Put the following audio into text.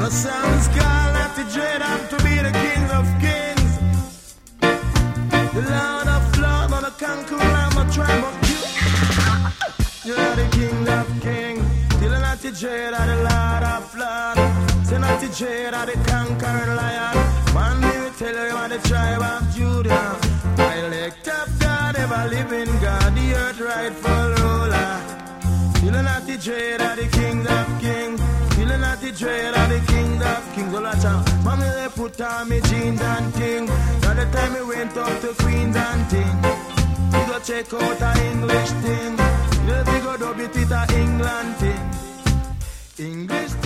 The songs call not the dread up to be the king of kings. The Lord of lords, on the conqueror, I'm a tribe of you. You're the king of kings. Still not the dread of the Lord of lords. Say not the dread of the conquering lion. Man, me will tell you I'm the tribe of Judah. I elect of God, ever living God, the earth rightful ruler. Still not the dread of the king of kings. Still not the dread of the king of kings. Well, that's how mommy they put on me jeans and thing. By the time we went up to Queens and thing, we go check out a English thing. We go dub it a England thing. English